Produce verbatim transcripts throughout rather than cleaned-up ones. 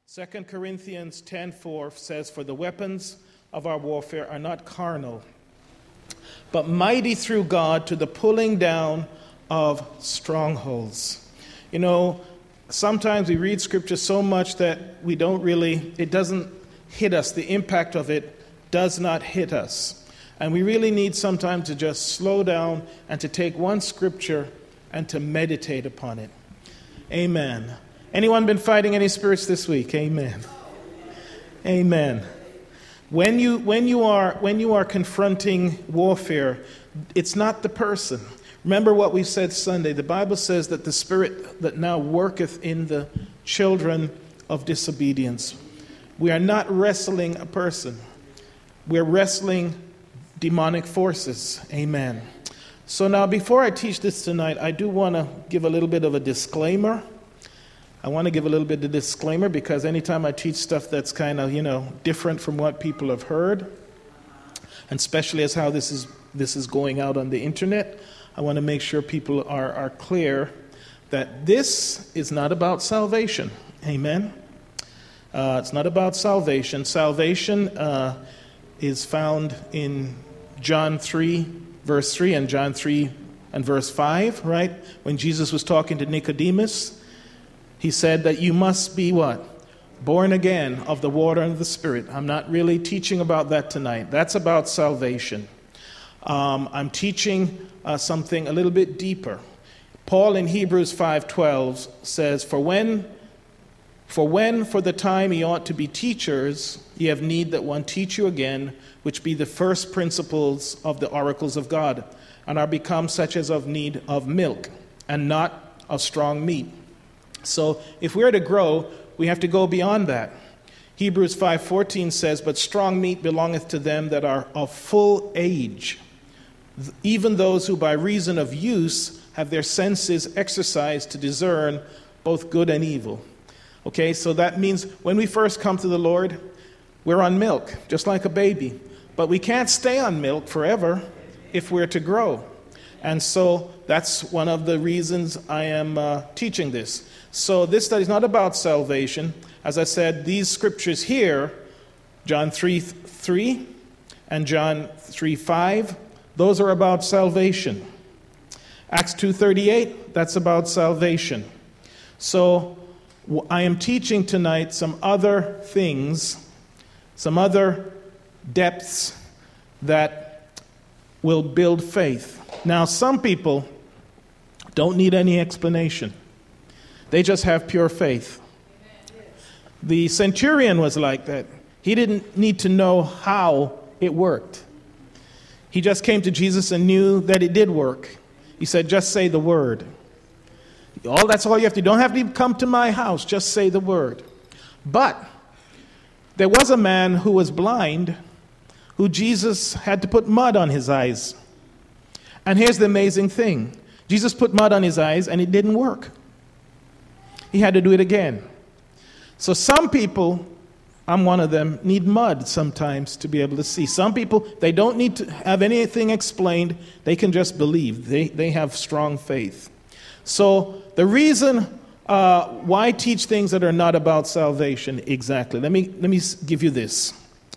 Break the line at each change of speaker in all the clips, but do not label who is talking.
Second Corinthians ten four says, "For the weapons of our warfare are not carnal, but mighty through God to the pulling down of strongholds." You know, sometimes we read Scripture so much that we don't really, it doesn't hit us. The impact of it does not hit us. And we really need sometimes to just slow down and to take one Scripture and to meditate upon it. Amen. Anyone been fighting any spirits this week? Amen. Amen. When you when you are when you are confronting warfare, it's not the person. Remember what we said Sunday. The Bible says that the spirit that now worketh in the children of disobedience. We are not wrestling a person. We're wrestling demonic forces. Amen. So now, before I teach this tonight, I do want to give a little bit of a disclaimer. I want to give a little bit of disclaimer because anytime I teach stuff that's kind of, you know, different from what people have heard, and especially as how this is this is going out on the internet, I want to make sure people are, are clear that this is not about salvation. Amen. Uh, it's not about salvation. Salvation uh, is found in John three, verse three, and John three and verse five, right? When Jesus was talking to Nicodemus, he said that you must be what? Born again of the water and the Spirit. I'm not really teaching about that tonight. That's about salvation. Um, I'm teaching uh, something a little bit deeper. Paul in Hebrews five twelve says, For when, for when for the time ye ought to be teachers, ye have need that one teach you again, which be the first principles of the oracles of God, and are become such as of need of milk, and not of strong meat. So if we're to grow, we have to go beyond that. Hebrews five fourteen says, But strong meat belongeth to them that are of full age, even those who by reason of use have their senses exercised to discern both good and evil. Okay, so that means when we first come to the Lord, we're on milk, just like a baby. But we can't stay on milk forever if we're to grow. And so that's one of the reasons I am uh, teaching this. So this study is not about salvation. As I said, these scriptures here, John three three and John three five, those are about salvation. Acts two thirty-eight, that's about salvation. So I am teaching tonight some other things, some other depths that will build faith. Now, some people don't need any explanation. They just have pure faith. The centurion was like that. He didn't need to know how it worked. He just came to Jesus and knew that it did work. He said, just say the word. All that's all you have to do. You don't have to come to my house. Just say the word. But there was a man who was blind who Jesus had to put mud on his eyes. And here's the amazing thing. Jesus put mud on his eyes and it didn't work. He had to do it again. So some people, I'm one of them, need mud sometimes to be able to see. Some people, they don't need to have anything explained. They can just believe. They, they have strong faith. So the reason uh, why teach things that are not about salvation exactly. Let me, let me give you this.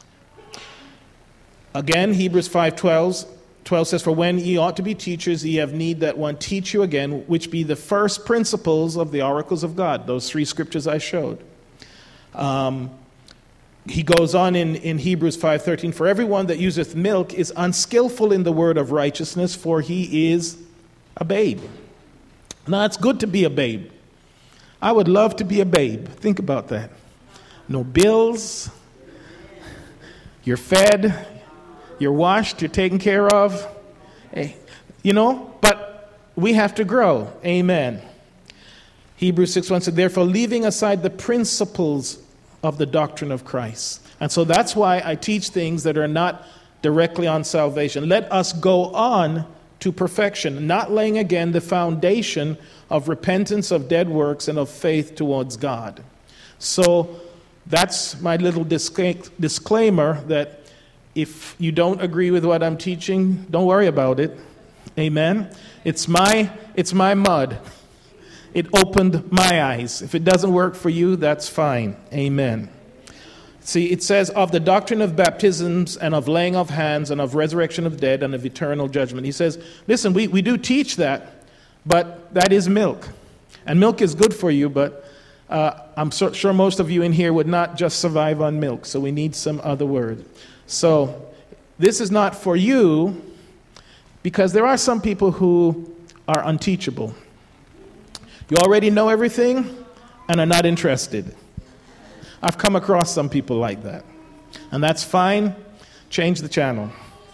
Again, Hebrews five twelve says, For when ye ought to be teachers, ye have need that one teach you again, which be the first principles of the oracles of God. Those three scriptures I showed. Um, he goes on in, in Hebrews five thirteen, For everyone that useth milk is unskillful in the word of righteousness, for he is a babe. Now, it's good to be a babe. I would love to be a babe. Think about that. No bills. You're fed. You're washed, you're taken care of, hey, you know, but we have to grow. Amen. Hebrews six one said, Therefore, leaving aside the principles of the doctrine of Christ. And so that's why I teach things that are not directly on salvation. Let us go on to perfection, not laying again the foundation of repentance, of dead works, and of faith towards God. So that's my little disclaimer that if you don't agree with what I'm teaching, don't worry about it. Amen. It's my it's my mud. it opened my eyes. If it doesn't work for you, that's fine. Amen. See, it says, of the doctrine of baptisms and of laying of hands and of resurrection of dead and of eternal judgment. He says, listen, we, we do teach that, but that is milk. And milk is good for you, but uh, I'm so, sure most of you in here would not just survive on milk, so we need some other word. So this is not for you, because there are some people who are unteachable. You already know everything and are not interested. I've come across some people like that. And that's fine. Change the channel.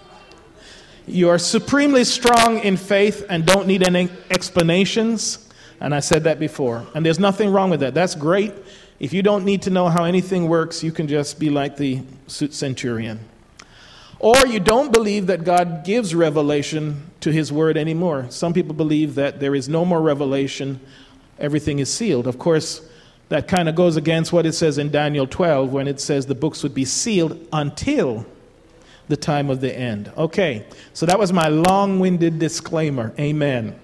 You are supremely strong in faith and don't need any explanations. And I said that before. And there's nothing wrong with that. That's great. If you don't need to know how anything works, you can just be like the centurion. Or you don't believe that God gives revelation to his word anymore. Some people believe that there is no more revelation. Everything is sealed. Of course, that kind of goes against what it says in Daniel twelve when it says the books would be sealed until the time of the end. Okay, so that was my long-winded disclaimer. Amen.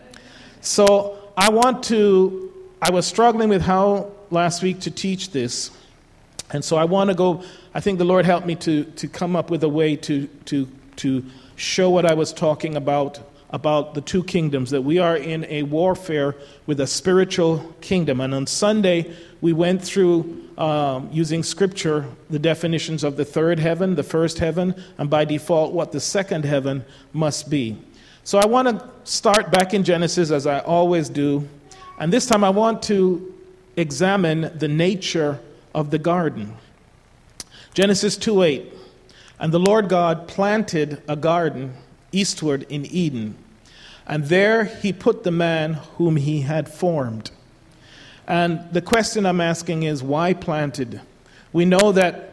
So I want to, I was struggling with how last week to teach this. And so I want to go, I think the Lord helped me to, to come up with a way to, to, to show what I was talking about, about the two kingdoms, that we are in a warfare with a spiritual kingdom. And on Sunday, we went through, um, using Scripture, the definitions of the third heaven, the first heaven, and by default, what the second heaven must be. So I want to start back in Genesis, as I always do. And this time I want to examine the nature of the garden. Genesis two eight. And the Lord God planted a garden eastward in Eden, and there he put the man whom he had formed. And the question I'm asking is, why planted? We know that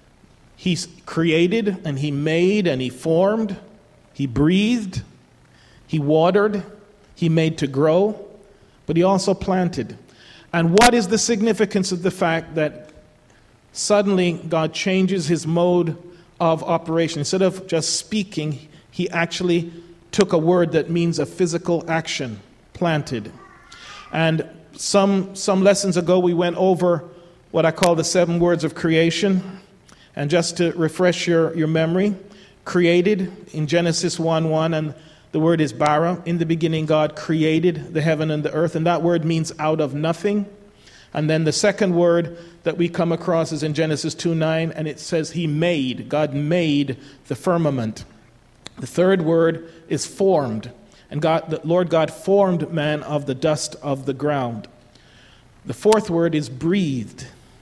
he created and he made and he formed, he breathed, he watered, he made to grow, but he also planted. And what is the significance of the fact that suddenly God changes his mode of operation? Instead of just speaking, he actually took a word that means a physical action, planted. And some some lessons ago, we went over what I call the seven words of creation. And just to refresh your, your memory, created in Genesis one one, and the word is bara. In the beginning, God created the heaven and the earth, and that word means out of nothing. And then the second word that we come across is in Genesis two nine, and it says he made. God made the firmament. The third word is formed. And God, the Lord God formed man of the dust of the ground. The fourth word is breathed.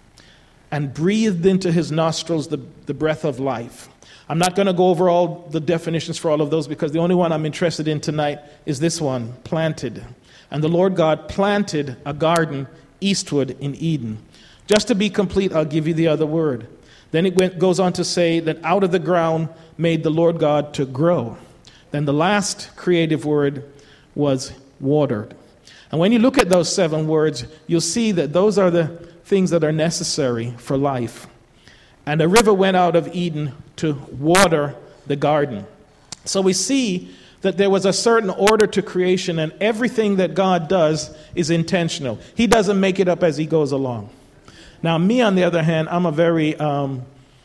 And breathed into his nostrils the, the breath of life. I'm not going to go over all the definitions for all of those, because the only one I'm interested in tonight is this one, planted. And the Lord God planted a garden eastward in Eden. Just to be complete, I'll give you the other word. Then it went, goes on to say that out of the ground made the Lord God to grow. Then the last creative word was watered. And when you look at those seven words, you'll see that those are the things that are necessary for life. And a river went out of Eden to water the garden. So we see that there was a certain order to creation, and everything that God does is intentional. He doesn't make it up as he goes along. Now, me, on the other hand, I'm a very um,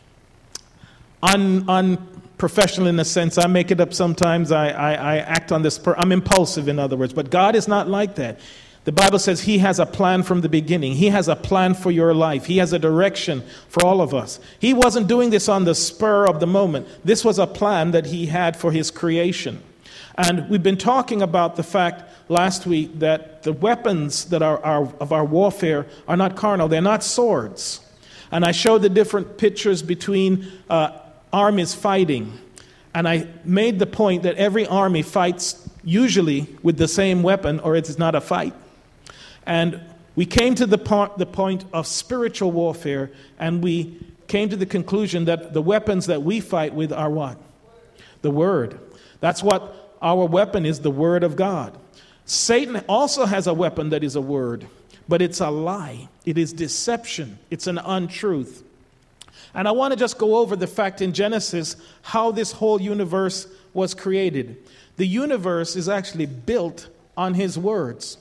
un, unprofessional in a sense. I make it up sometimes. I, I, I act on this. Per- I'm impulsive, in other words. But God is not like that. The Bible says he has a plan from the beginning. He has a plan for your life. He has a direction for all of us. He wasn't doing this on the spur of the moment. This was a plan that he had for his creation. And we've been talking about the fact last week that the weapons that are, are of our warfare are not carnal. They're not swords. And I showed the different pictures between uh, armies fighting. And I made the point that every army fights usually with the same weapon, or it's not a fight. And we came to the, part, the point of spiritual warfare, and we came to the conclusion that the weapons that we fight with are what? The Word. That's what our weapon is, the Word of God. Satan also has a weapon that is a word, but it's a lie. It is deception. It's an untruth. And I want to just go over the fact in Genesis how this whole universe was created. The universe is actually built on his words.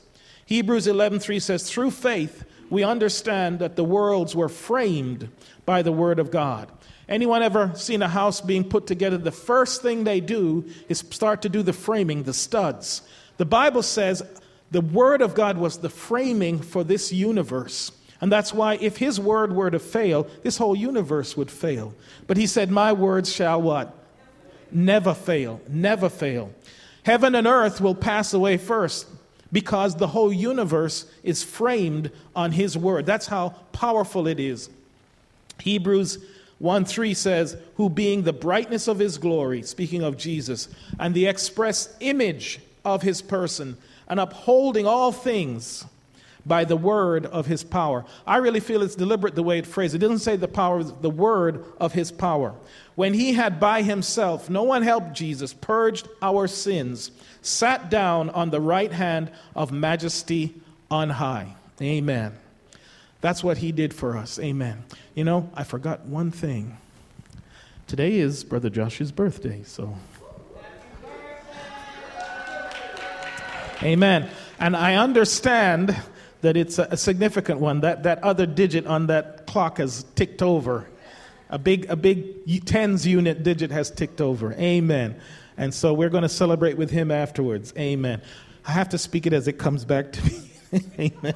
Hebrews eleven three says, through faith, we understand that the worlds were framed by the word of God. Anyone ever seen a house being put together? The first thing they do is start to do the framing, the studs. The Bible says the word of God was the framing for this universe. And that's why if his word were to fail, this whole universe would fail. But he said, my words shall what? Never fail, never fail. Heaven and earth will pass away first because the whole universe is framed on his word. That's how powerful it is. Hebrews one three says, who being the brightness of his glory, speaking of Jesus, and the express image of his person, and upholding all things by the word of his power. I really feel it's deliberate the way it phrased. It doesn't say the power, the word of his power. When he had by himself, no one helped Jesus, purged our sins, sat down on the right hand of majesty on high. Amen. That's what he did for us. Amen. You know, I forgot one thing. Today is Brother Josh's birthday, so. Amen. And I understand that it's a significant one. That that other digit on that clock has ticked over. A big a big tens unit digit has ticked over. Amen. And so we're going to celebrate with him afterwards. Amen. I have to speak it as it comes back to me. Amen.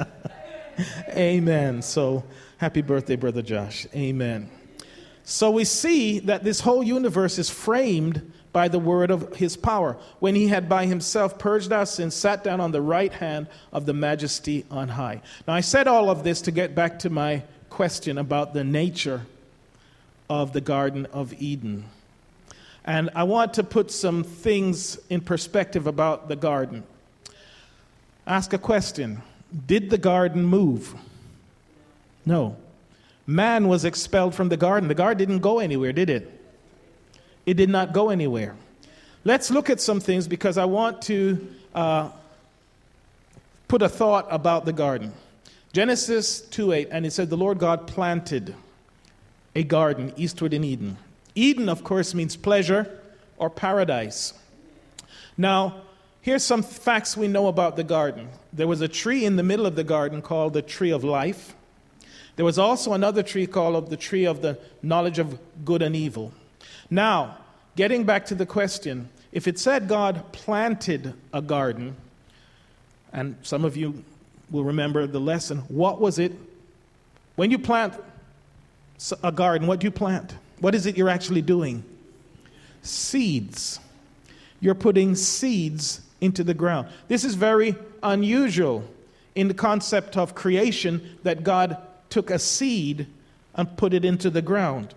Amen. So happy birthday, Brother Josh. Amen. So we see that this whole universe is framed by the word of his power. When he had by himself purged our sins, sat down on the right hand of the majesty on high. Now, I said all of this to get back to my question about the nature of the Garden of Eden. And I want to put some things in perspective about the garden. Ask a question. Did the garden move? No. Man was expelled from the garden. The garden didn't go anywhere, did it? It did not go anywhere. Let's look at some things because I want to uh, put a thought about the garden. Genesis two eight, and it said the Lord God planted a garden eastward in Eden. Eden, of course, means pleasure or paradise. Now, here's some facts we know about the garden. There was a tree in the middle of the garden called the tree of life. There was also another tree called the tree of the knowledge of good and evil. Now, getting back to the question, if it said God planted a garden, and some of you will remember the lesson, what was it? When you plant a garden, what do you plant? What is it you're actually doing? Seeds. You're putting seeds into the ground. This is very unusual in the concept of creation, that God took a seed and put it into the ground.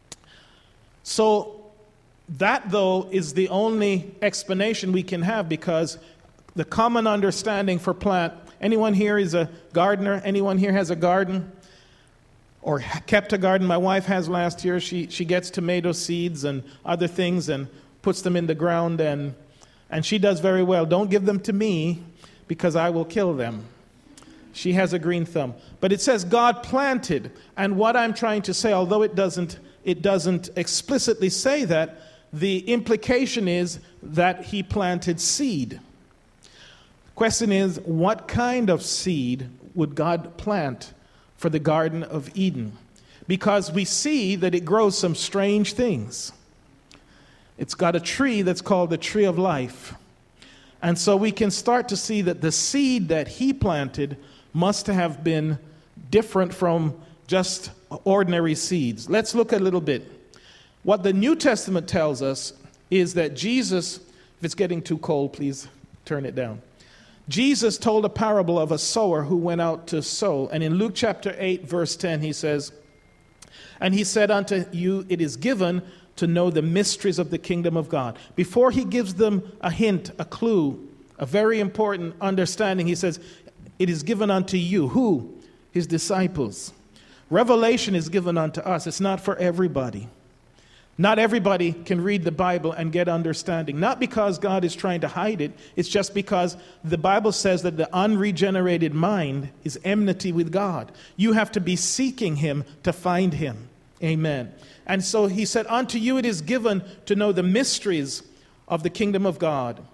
So that, though, is the only explanation we can have, because the common understanding for plant, anyone here is a gardener? Anyone here has a garden or kept a garden? My wife has last year. She she gets tomato seeds and other things and puts them in the ground, and and she does very well. Don't give them to me because I will kill them. She has a green thumb. But it says God planted, and what I'm trying to say, although it doesn't it doesn't explicitly say that, the implication is that he planted seed. The question is, what kind of seed would God plant for the Garden of Eden? Because we see that it grows some strange things. It's got a tree that's called the tree of life. And so we can start to see that the seed that he planted must have been different from just ordinary seeds. Let's look a little bit. What the New Testament tells us is that Jesus, if it's getting too cold, please turn it down. Jesus told a parable of a sower who went out to sow. And in Luke chapter eight, verse ten, he says, "And he said unto you, it is given to know the mysteries of the kingdom of God." Before he gives them a hint, a clue, a very important understanding, he says, it is given unto you. Who? His disciples. Revelation is given unto us. It's not for everybody. Not everybody can read the Bible and get understanding. Not because God is trying to hide it. It's just because the Bible says that the unregenerated mind is enmity with God. You have to be seeking him to find him. Amen. And so he said, unto you it is given to know the mysteries of the kingdom of God.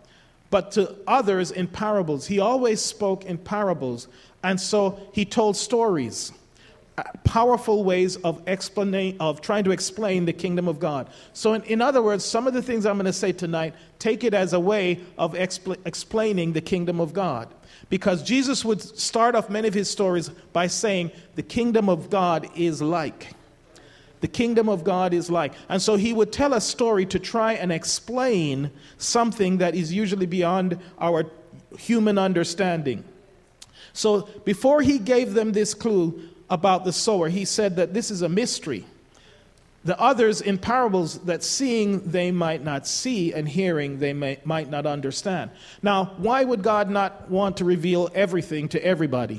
but to others in parables. He always spoke in parables. And so he told stories, powerful ways of explaining, of trying to explain the kingdom of God. So in, in other words, some of the things I'm going to say tonight, take it as a way of expl- explaining the kingdom of God. Because Jesus would start off many of his stories by saying, the kingdom of God is like. The kingdom of God is like. And so he would tell a story to try and explain something that is usually beyond our human understanding. So before he gave them this clue about the sower, he said that this is a mystery. The others in parables, that seeing they might not see and hearing they may, might not understand. Now, why would God not want to reveal everything to everybody?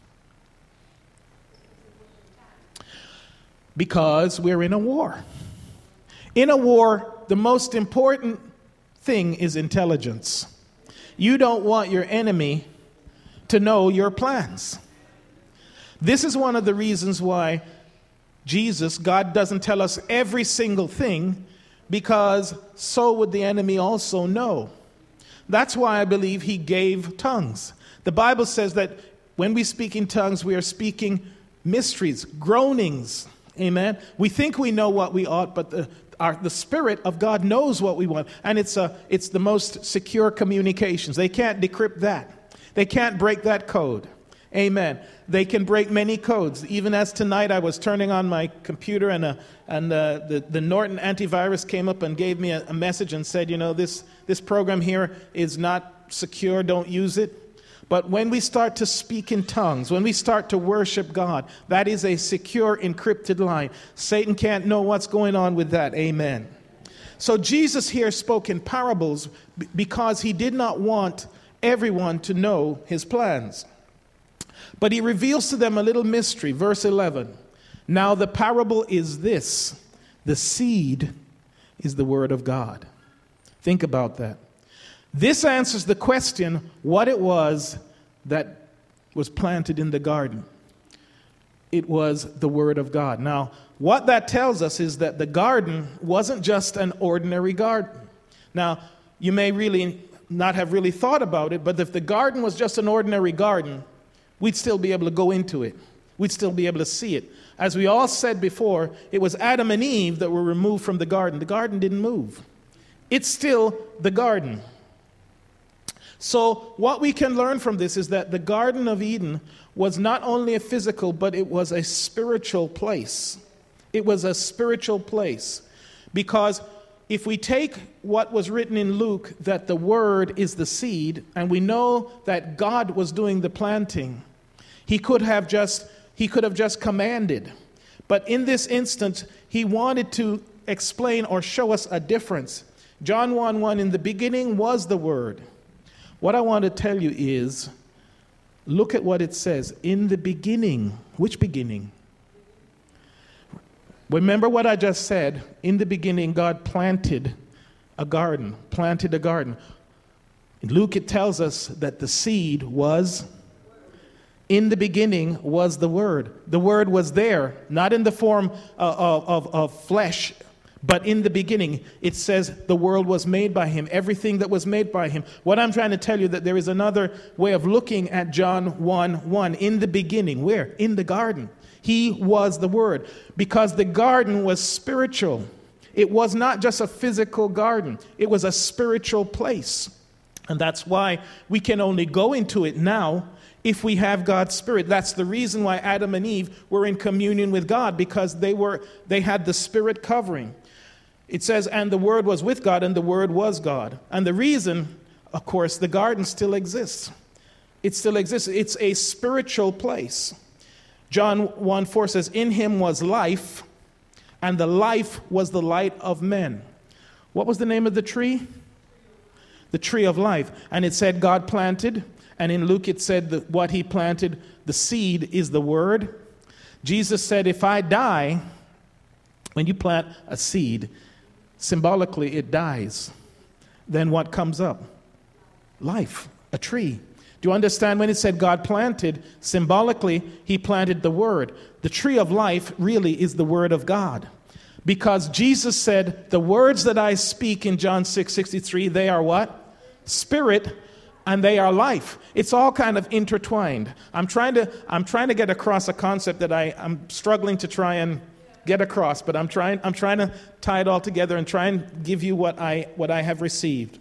Because we're in a war. In a war, the most important thing is intelligence. You don't want your enemy to know your plans. This is one of the reasons why Jesus, God doesn't tell us every single thing, because so would the enemy also know. That's why I believe he gave tongues. The Bible says that when we speak in tongues, we are speaking mysteries, groanings. Amen. We think we know what we ought, but the, our, the Spirit of God knows what we want. And it's, a, it's the most secure communications. They can't decrypt that. They can't break that code. Amen. They can break many codes. Even as tonight I was turning on my computer and, a, and uh, the, the Norton antivirus came up and gave me a, a message and said, you know, this, this program here is not secure. Don't use it. But when we start to speak in tongues, when we start to worship God, that is a secure, encrypted line. Satan can't know what's going on with that. Amen. So Jesus here spoke in parables because he did not want everyone to know his plans. But he reveals to them a little mystery. Verse eleven. Now the parable is this. The seed is the word of God. Think about that. This answers the question what it was that was planted in the garden. It was the Word of God. Now, what that tells us is that the garden wasn't just an ordinary garden. Now, you may really not have really thought about it, but if the garden was just an ordinary garden, we'd still be able to go into it. We'd still be able to see it. As we all said before, it was Adam and Eve that were removed from the garden. The garden didn't move. It's still the garden. So what we can learn from this is that the Garden of Eden was not only a physical, but it was a spiritual place. It was a spiritual place. Because if we take what was written in Luke, that the word is the seed, and we know that God was doing the planting, he could have just, he could have just commanded. But in this instance, he wanted to explain or show us a difference. John one one, in the beginning was the Word. What I want to tell you is, look at what it says. In the beginning. Which beginning? Remember what I just said. In the beginning, God planted a garden. Planted a garden. In Luke, it tells us that the seed was, in the beginning was the Word. The Word was there, not in the form of, of, of flesh, but in the beginning, it says the world was made by him, everything that was made by him. What I'm trying to tell you, that there is another way of looking at John one one. In the beginning, where? In the garden. He was the Word. Because the garden was spiritual. It was not just a physical garden. It was a spiritual place. And that's why we can only go into it now if we have God's Spirit. That's the reason why Adam and Eve were in communion with God, because they were they had the Spirit covering. It says, and the Word was with God, and the Word was God. And the reason, of course, the garden still exists. It still exists. It's a spiritual place. John one four says, in him was life, and the life was the light of men. What was the name of the tree? The tree of life. And it said God planted, and in Luke it said that what he planted, the seed is the Word. Jesus said, if I die, when you plant a seed, symbolically, it dies. Then what comes up? Life, a tree. Do you understand when it said God planted? Symbolically, he planted the Word. The tree of life really is the Word of God. Because Jesus said, the words that I speak in John six sixty-three, they are what? spirit, and they are life. It's all kind of intertwined. I'm trying to I'm trying to get across a concept that I, I'm struggling to try and get across, but I'm trying I'm trying to tie it all together and try and give you what I what I have received.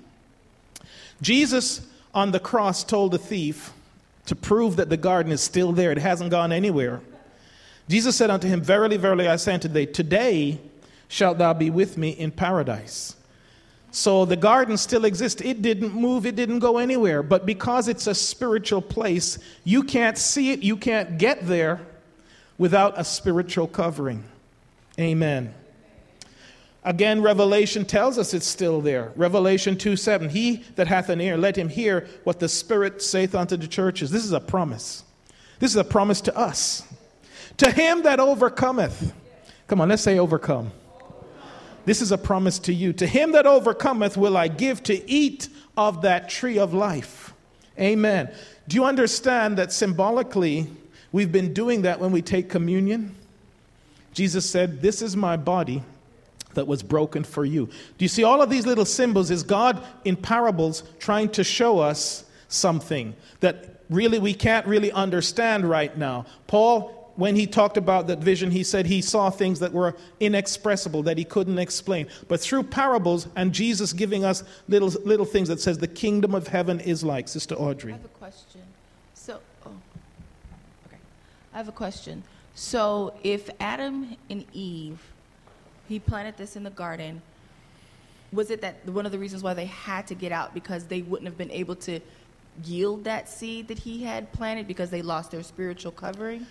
Jesus on the cross told the thief to prove that the garden is still there. It hasn't gone anywhere. Jesus said unto him, Verily, verily, I say unto thee, today shalt thou be with me in paradise. So the garden still exists. It didn't move. It didn't go anywhere. But because it's a spiritual place, you can't see it. You can't get there without a spiritual covering. Amen. Again, Revelation tells us it's still there. Revelation two seven, he that hath an ear, let him hear what the Spirit saith unto the churches. This is a promise. This is a promise to us. To him that overcometh. Come on, let's say overcome. This is a promise to you. To him that overcometh will I give to eat of that tree of life. Amen. Do you understand that symbolically we've been doing that when we take communion? Jesus said, this is my body that was broken for you. Do you see all of these little symbols? Is God in parables trying to show us something that really we can't really understand right now? Paul, when he talked about that vision, he said he saw things that were inexpressible, that he couldn't explain. But through parables and Jesus giving us little little things that says the kingdom of heaven is like. Sister Audrey.
I have a question. So, oh, okay. I have a question. So if Adam and Eve, he planted this in the garden, was it that one of the reasons why they had to get out because they wouldn't have been able to yield that seed that he had planted because they lost their spiritual covering?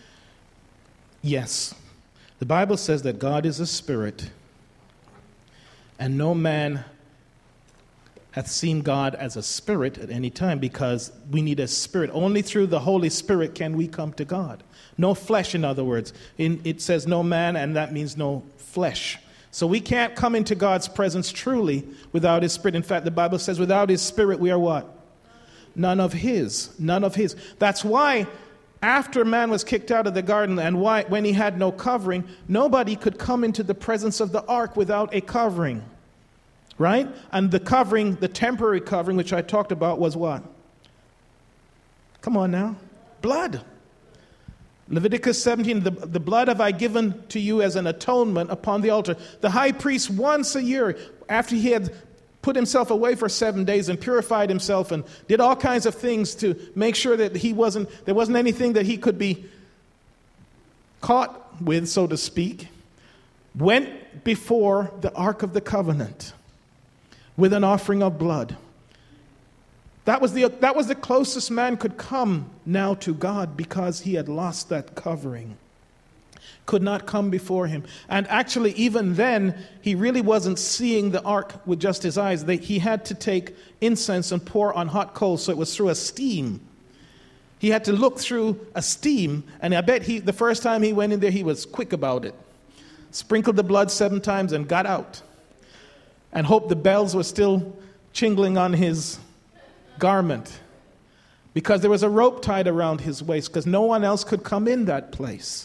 Yes. The Bible says that God is a spirit, and no man hath seen God as a spirit at any time, because we need a spirit. Only through the Holy Spirit can we come to God. No flesh, in other words. In, it says no man, and that means no flesh. So we can't come into God's presence truly without his spirit. In fact, the Bible says without his spirit we are what? None of his. None of his. That's why after man was kicked out of the garden and why, when he had no covering, nobody could come into the presence of the ark without a covering. Right? And the covering, the temporary covering, which I talked about, was what? Come on now. Blood. Leviticus seventeen, the, the blood have I given to you as an atonement upon the altar. The high priest once a year, after he had put himself away for seven days and purified himself and did all kinds of things to make sure that he wasn't, there wasn't anything that he could be caught with, so to speak, went before the Ark of the Covenant with an offering of blood. That was the that was the closest man could come now to God, because he had lost that covering. Could not come before him. And actually, even then, he really wasn't seeing the ark with just his eyes. They, he had to take incense and pour on hot coals, so it was through a steam. He had to look through a steam, and I bet he the first time he went in there, he was quick about it. Sprinkled the blood seven times and got out. And hoped the bells were still jingling on his garment, because there was a rope tied around his waist, because no one else could come in that place.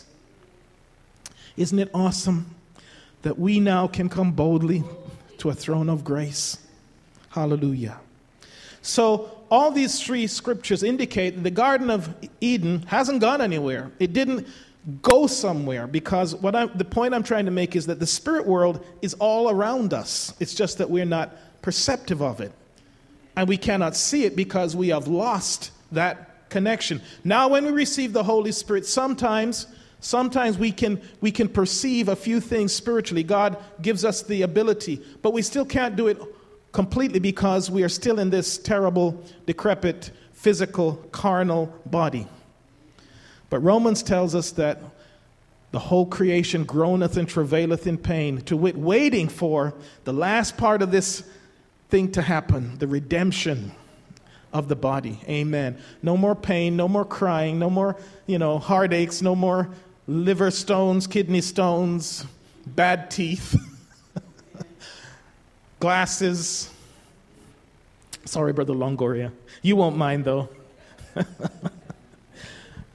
Isn't it awesome that we now can come boldly to a throne of grace? Hallelujah. So all these three scriptures indicate that the Garden of Eden hasn't gone anywhere. It didn't go somewhere, because what I, the point I'm trying to make is that the spirit world is all around us. It's just that we're not perceptive of it. And we cannot see it because we have lost that connection. Now when we receive the Holy Spirit, sometimes sometimes we can we can perceive a few things spiritually. God gives us the ability, but we still can't do it completely because we are still in this terrible, decrepit, physical, carnal body. But Romans tells us that the whole creation groaneth and travaileth in pain, to wit, waiting for the last part of this thing to happen, the redemption of the body. Amen. No more pain, no more crying, no more, you know, heartaches, no more liver stones, kidney stones, bad teeth, glasses. Sorry, Brother Longoria. You won't mind, though.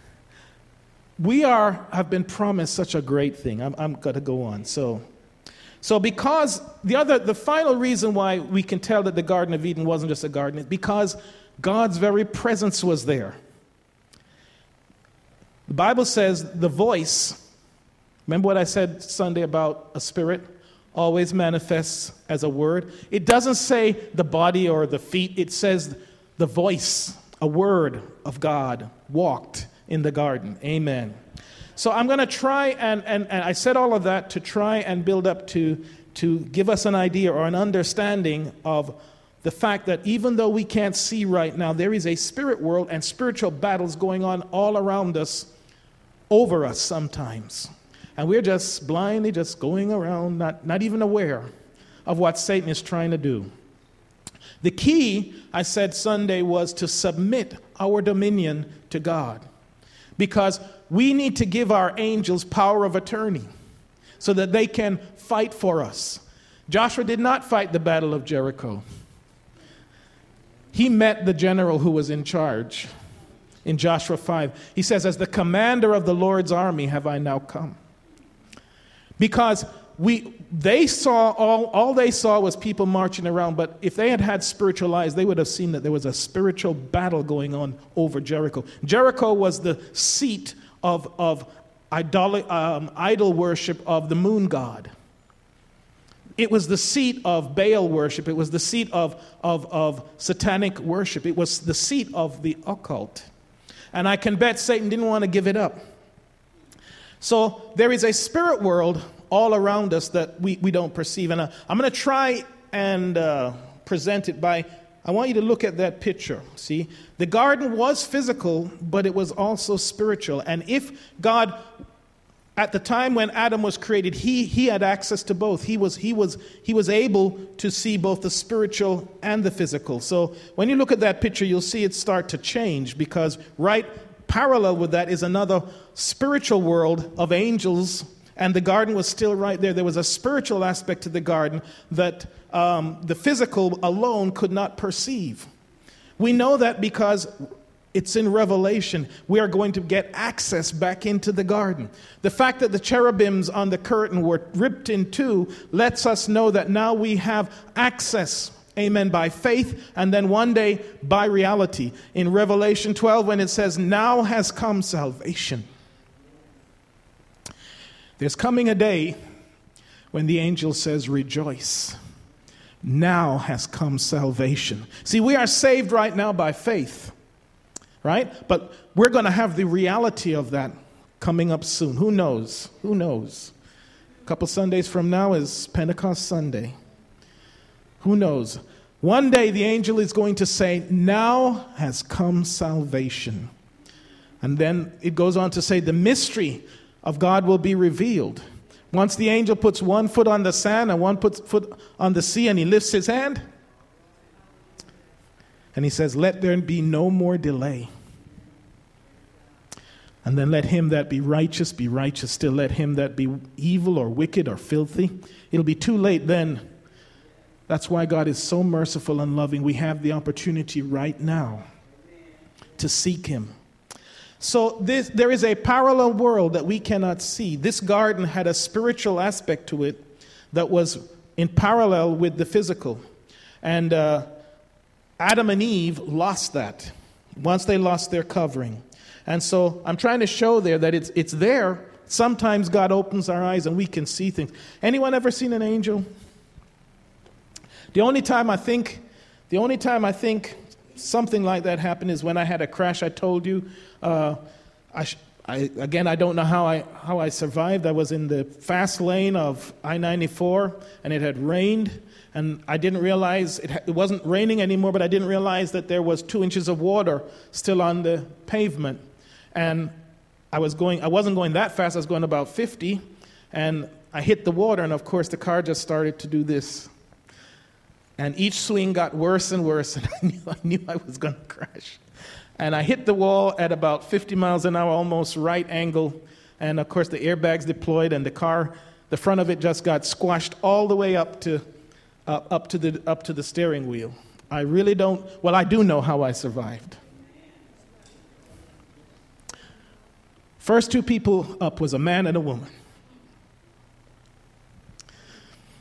We are have been promised such a great thing. I'm, I'm going to go on. So, So because the other, the final reason why we can tell that the Garden of Eden wasn't just a garden is because God's very presence was there. The Bible says the voice, remember what I said Sunday about a spirit always manifests as a word? It doesn't say the body or the feet, it says the voice, a word of God walked in the garden. Amen. So I'm going to try, and, and, and I said all of that to try and build up to, to give us an idea or an understanding of the fact that even though we can't see right now, there is a spirit world and spiritual battles going on all around us, over us sometimes. And we're just blindly just going around, not, not even aware of what Satan is trying to do. The key, I said Sunday, was to submit our dominion to God. Because we need to give our angels power of attorney so that they can fight for us. Joshua did not fight the battle of Jericho. He met the general who was in charge in Joshua five. He says, as the commander of the Lord's army have I now come. Because we, they saw, all, all they saw was people marching around, but if they had had spiritual eyes, they would have seen that there was a spiritual battle going on over Jericho. Jericho was the seat of, of idol, um, idol worship of the moon god. It was the seat of Baal worship. It was the seat of, of, of satanic worship. It was the seat of the occult. And I can bet Satan didn't want to give it up. So there is a spirit world all around us that we, we don't perceive. And uh, I'm going to try and uh, present it by, I want you to look at that picture. See, the garden was physical, but it was also spiritual. And if God, at the time when Adam was created, he, he had access to both. He was, he, was, he was able to see both the spiritual and the physical. So when you look at that picture, you'll see it start to change, because right parallel with that is another spiritual world of angels, and the garden was still right there. There was a spiritual aspect to the garden that um, the physical alone could not perceive. We know that because it's in Revelation. We are going to get access back into the garden. The fact that the cherubims on the curtain were ripped in two lets us know that now we have access, amen, by faith, and then one day by reality. In Revelation twelve, when it says, now has come salvation. There's coming a day when the angel says, rejoice. Now has come salvation. See, we are saved right now by faith, right? But we're going to have the reality of that coming up soon. Who knows? Who knows? A couple Sundays from now is Pentecost Sunday. Who knows? One day the angel is going to say, now has come salvation. And then it goes on to say the mystery of God will be revealed. Once the angel puts one foot on the sand and one puts foot on the sea, and he lifts his hand and he says, let there be no more delay. And then let him that be righteous be righteous still. Let him that be evil or wicked or filthy. It'll be too late then. That's why God is so merciful and loving. We have the opportunity right now to seek him. So this, there is a parallel world that we cannot see. This garden had a spiritual aspect to it that was in parallel with the physical. And uh, Adam and Eve lost that once they lost their covering. And so I'm trying to show there that it's it's there. Sometimes God opens our eyes and we can see things. Anyone ever seen an angel? The only time I think, the only time I think something like that happened is when I had a crash. I told you. Uh, I, I again, I don't know how I how I survived. I was in the fast lane of I ninety-four, and it had rained, and I didn't realize it, it wasn't raining anymore. But I didn't realize that there was two inches of water still on the pavement, and I was going. I wasn't going that fast. I was going about fifty, and I hit the water, and of course the car just started to do this. And each swing got worse and worse, and I knew I, knew I was going to crash. And I hit the wall at about fifty miles an hour, almost right angle. And of course, the airbags deployed, and the car, the front of it just got squashed all the way up to, uh, up to the up to the steering wheel. I really don't. Well, I do know how I survived. First two people up was a man and a woman.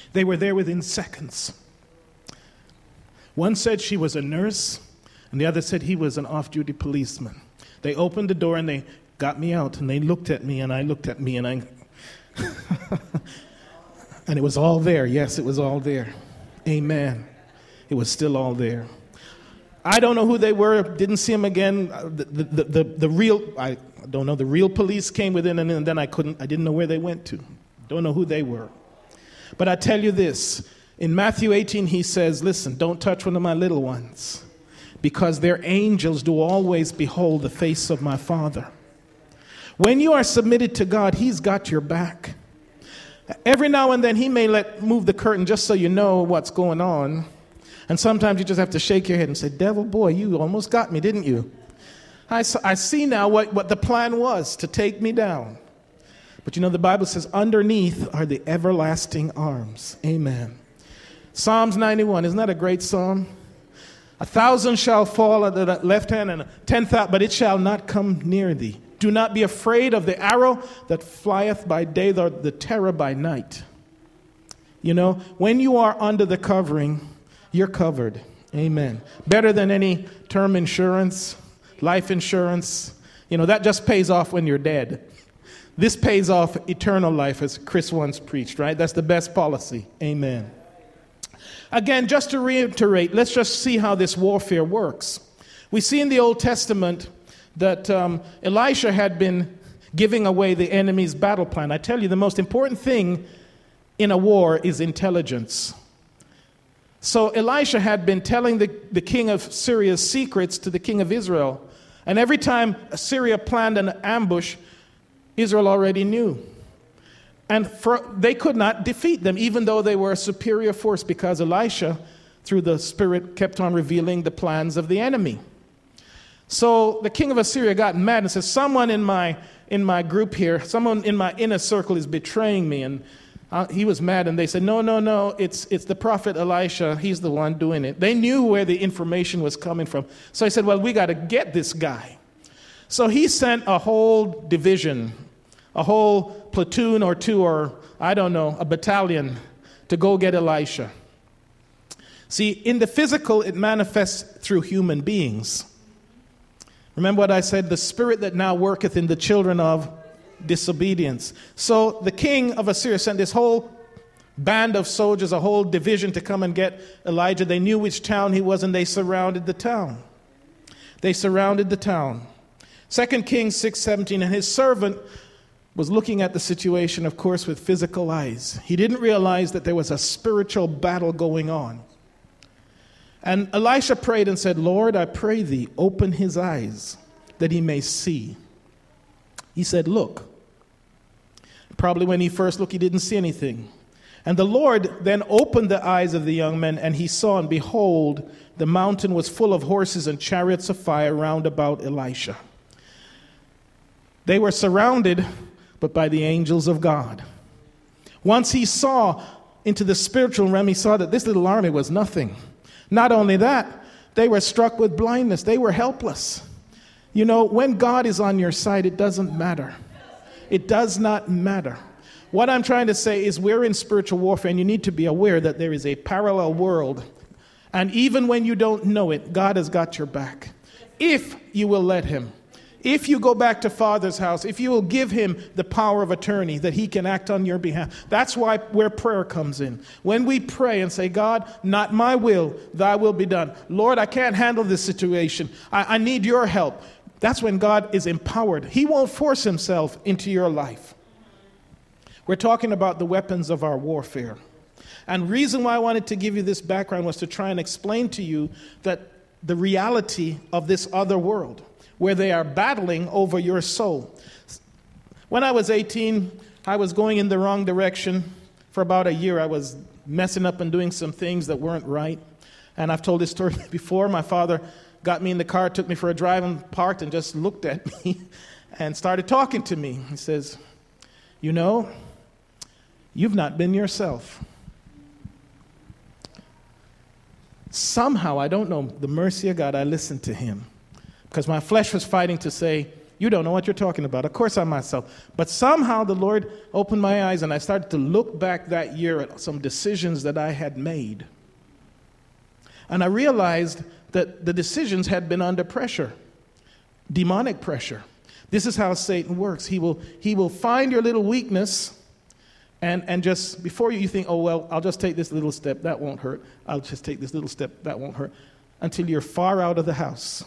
They were there within seconds. One said she was a nurse, and the other said he was an off-duty policeman. They opened the door and they got me out, and they looked at me, and I looked at me, and I... and it was all there. Yes, it was all there. Amen. It was still all there. I don't know who they were. Didn't see them again. The, the, the, the real, I don't know, the real police came within, and then I couldn't, I didn't know where they went to. Don't know who they were. But I tell you this, in Matthew eighteen, he says, listen, don't touch one of my little ones, because their angels do always behold the face of my Father. When you are submitted to God, he's got your back. Every now and then he may let move the curtain just so you know what's going on. And sometimes you just have to shake your head and say, devil, boy, you almost got me, didn't you? I, I see now what, what the plan was, to take me down. But you know, the Bible says, underneath are the everlasting arms. Amen. Psalms ninety-one, isn't that a great psalm? A thousand shall fall at the left hand and ten thousand, but it shall not come near thee. Do not be afraid of the arrow that flieth by day, or the terror by night. You know, when you are under the covering, you're covered. Amen. Better than any term insurance, life insurance. You know, that just pays off when you're dead. This pays off eternal life, as Chris once preached, right? That's the best policy. Amen. Again, just to reiterate, let's just see how this warfare works. We see in the Old Testament that um, Elisha had been giving away the enemy's battle plan. I tell you, the most important thing in a war is intelligence. So Elisha had been telling the, the king of Syria's secrets to the king of Israel. And every time Syria planned an ambush, Israel already knew. And for, they could not defeat them, even though they were a superior force, because Elisha, through the Spirit, kept on revealing the plans of the enemy. So the king of Assyria got mad and said, someone in my in my group here, someone in my inner circle is betraying me. And uh, he was mad, and they said, no, no, no, it's it's the prophet Elisha. He's the one doing it. They knew where the information was coming from. So he said, well, we got to get this guy. So he sent a whole division, a whole platoon or two, or I don't know, a battalion to go get Elisha. See, in the physical, it manifests through human beings. Remember what I said, the spirit that now worketh in the children of disobedience. So the king of Assyria sent this whole band of soldiers, a whole division to come and get Elijah. They knew which town he was, and they surrounded the town. They surrounded the town. Second Kings six seventeen, and his servant was looking at the situation, of course, with physical eyes. He didn't realize that there was a spiritual battle going on. And Elisha prayed and said, Lord, I pray thee, open his eyes that he may see. He said, look. Probably when he first looked, he didn't see anything. And the Lord then opened the eyes of the young man, and he saw, and behold, the mountain was full of horses and chariots of fire round about Elisha. They were surrounded, but by the angels of God. Once he saw into the spiritual realm, he saw that this little army was nothing. Not only that, they were struck with blindness. They were helpless. You know, when God is on your side, it doesn't matter. It does not matter. What I'm trying to say is we're in spiritual warfare, and you need to be aware that there is a parallel world. And even when you don't know it, God has got your back. If you will let him. If you go back to Father's house, if you will give him the power of attorney that he can act on your behalf. That's why where prayer comes in. When we pray and say, God, not my will, thy will be done. Lord, I can't handle this situation. I, I need your help. That's when God is empowered. He won't force himself into your life. We're talking about the weapons of our warfare. And the reason why I wanted to give you this background was to try and explain to you that the reality of this other world, where they are battling over your soul. When I was eighteen, I was going in the wrong direction. For about a year, I was messing up and doing some things that weren't right. And I've told this story before. My father got me in the car, took me for a drive, and parked and just looked at me and started talking to me. He says, you know, you've not been yourself. Somehow, I don't know, the mercy of God, I listened to him. Because my flesh was fighting to say, You don't know what you're talking about. Of course I'm myself. But somehow the Lord opened my eyes, and I started to look back that year at some decisions that I had made. And I realized that the decisions had been under pressure, demonic pressure. This is how Satan works. He will, he will find your little weakness, and, and just before you think, oh, well, I'll just take this little step, that won't hurt. I'll just take this little step, that won't hurt, until you're far out of the house.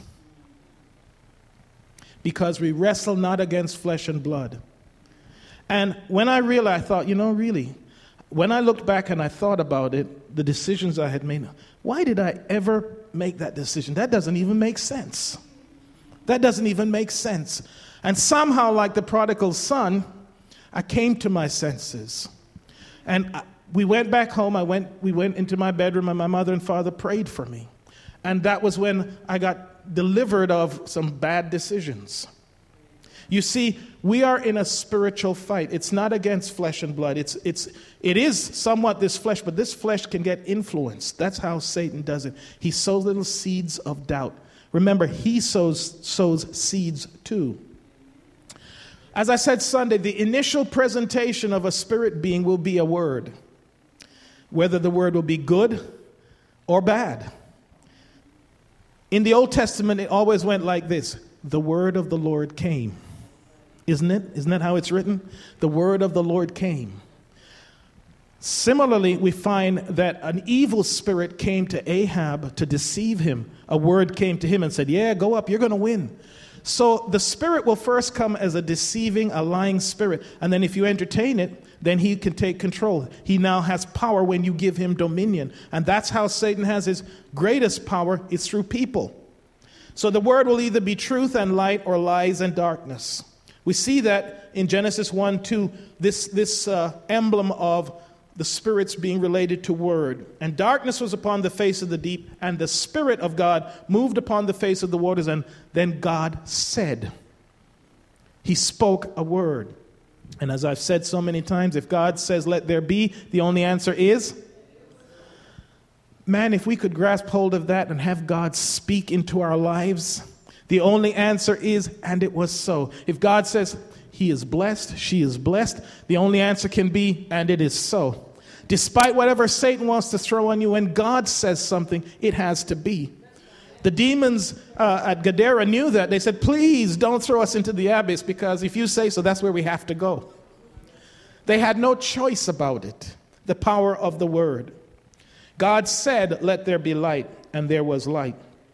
Because we wrestle not against flesh and blood. And when I realized, I thought, you know, really, when I looked back and I thought about it, the decisions I had made, why did I ever make that decision? That doesn't even make sense. That doesn't even make sense. And somehow, like the prodigal son, I came to my senses. And I, we went back home. I went, we went into my bedroom, and my mother and father prayed for me. And that was when I got delivered of some bad decisions. You see, we are in a spiritual fight. It's not against flesh and blood. It's, it's, it is somewhat this flesh, but this flesh can get influenced. That's how Satan does it. He sows little seeds of doubt. Remember, he sows, sows seeds too. As I said Sunday, the initial presentation of a spirit being will be a word, whether the word will be good or bad. In the Old Testament, it always went like this. The word of the Lord came. Isn't it? Isn't that how it's written? The word of the Lord came. Similarly, we find that an evil spirit came to Ahab to deceive him. A word came to him and said, yeah, go up, you're going to win. So the spirit will first come as a deceiving, a lying spirit. And then if you entertain it, then he can take control. He now has power when you give him dominion. And that's how Satan has his greatest power. It's through people. So the word will either be truth and light or lies and darkness. We see that in Genesis one, two, this, this uh, emblem of the spirits being related to word. And darkness was upon the face of the deep, and the Spirit of God moved upon the face of the waters, and then God said. He spoke a word. And as I've said so many times, if God says, let there be, the only answer is, man, if we could grasp hold of that and have God speak into our lives, the only answer is, and it was so. If God says, he is blessed, she is blessed, the only answer can be, and it is so. Despite whatever Satan wants to throw on you, when God says something, it has to be. The demons uh, at Gadara knew that. They said, please don't throw us into the abyss, because if you say so, that's where we have to go. They had no choice about it. The power of the word. God said, let there be light, and there was light.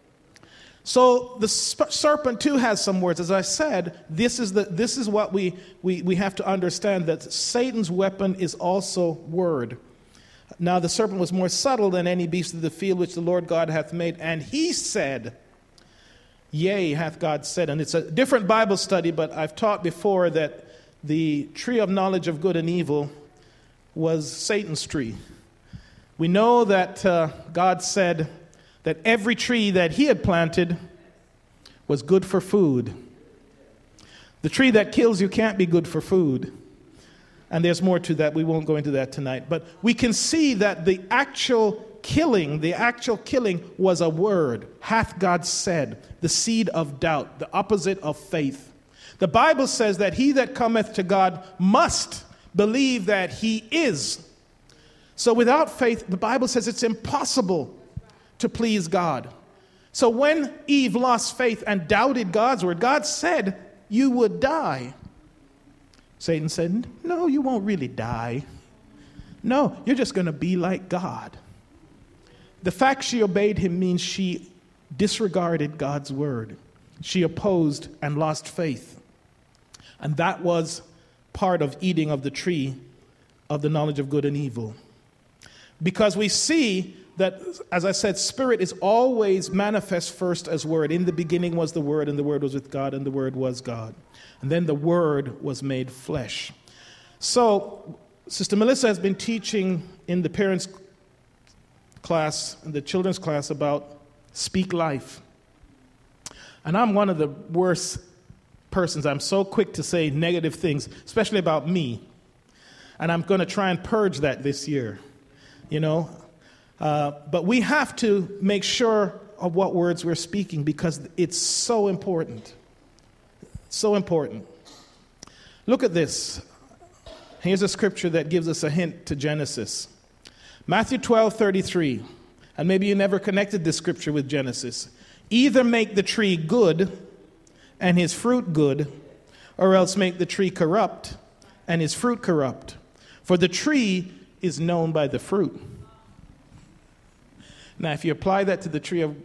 So the sp- serpent too has some words. As I said, this is the this is what we, we, we have to understand, that Satan's weapon is also word. Now the serpent was more subtle than any beast of the field which the Lord God hath made. And he said, yea, hath God said. And it's a different Bible study, but I've taught before that the tree of knowledge of good and evil was Satan's tree. We know that uh, God said that every tree that he had planted was good for food. The tree that kills you can't be good for food. And there's more to that. We won't go into that tonight. But we can see that the actual killing, the actual killing was a word. Hath God said, the seed of doubt, the opposite of faith. The Bible says that he that cometh to God must believe that he is. So without faith, the Bible says it's impossible to please God. So when Eve lost faith and doubted God's word, God said you would die. Satan said, no, you won't really die. No, you're just going to be like God. The fact she obeyed him means she disregarded God's word. She opposed and lost faith. And that was part of eating of the tree of the knowledge of good and evil. Because we see that, as I said, spirit is always manifest first as word. In the beginning was the word, and the word was with God, and the word was God. And then the word was made flesh. So, Sister Melissa has been teaching in the parents' class, in the children's class, about speak life. And I'm one of the worst persons. I'm so quick to say negative things, especially about me. And I'm going to try and purge that this year, you know. Uh, but we have to make sure of what words we're speaking, because it's so important. So important. Look at this. Here's a scripture that gives us a hint to Genesis. Matthew twelve thirty-three. And maybe you never connected this scripture with Genesis. Either make the tree good and his fruit good, or else make the tree corrupt and his fruit corrupt. For the tree is known by the fruit. Now, if you apply that to the tree of